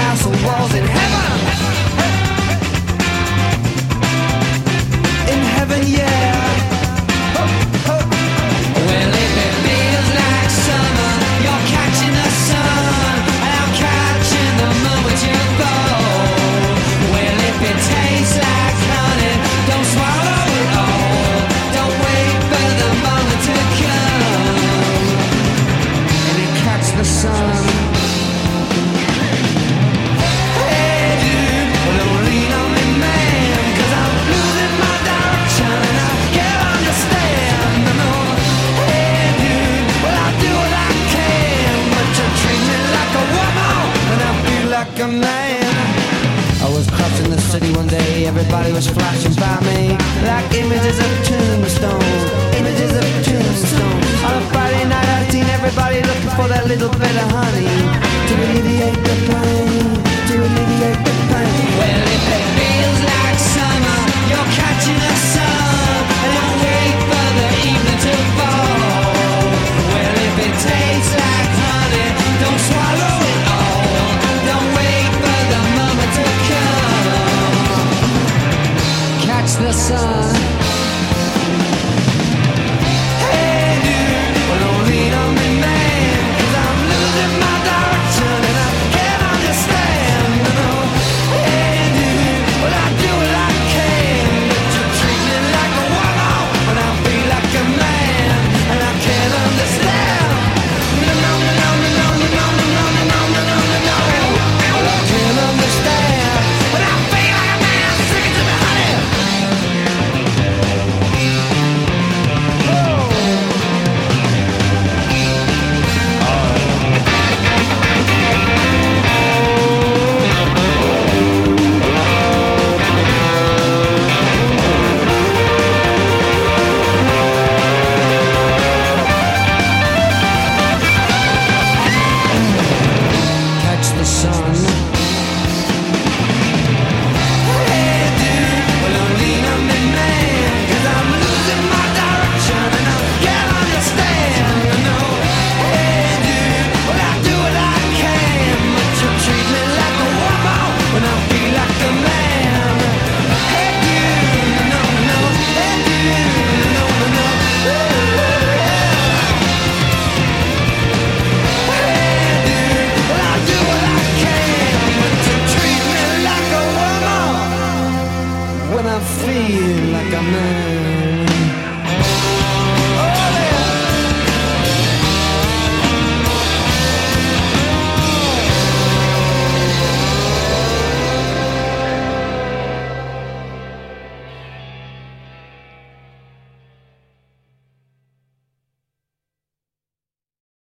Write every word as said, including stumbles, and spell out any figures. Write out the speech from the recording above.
castle walls in heaven. In heaven, yeah. Well, if it feels like summer, you're catching the sun, and I'm catching the moment you fall. Well, if it tastes like honey, don't swallow it all. Don't wait for the moment to come, and it catch the sun. Hey dude, well, don't lean on me, man, 'cause I'm losing my direction and I can't understand. No, hey dude, well, I'll do what I can, but you treat me like a woman and I feel like a man. I was crossing the city one day, everybody was flashing by me like images of tombstones, images of tombstones. On a Friday night at teen, everybody looking for that little bit of honey to alleviate the pain, to alleviate the pain. Well, if it feels like summer, you're catching the sun, and I wait for the evening to fall. Well, if it tastes like honey, don't swallow it all. Don't wait for the moment to come. Catch the sun. Hey dude, well, don't lean on me, man, 'cause I'm losing my direction and I can't understand. No, hey dude, well, I do what I can, but you treat me like a woman and I feel like a man, and I can't understand. No, no, no, no, no, no, no, no, no, no, no, no, no. Well, I can't understand, but I feel like a man. Sing it to me, honey. Catch the sun.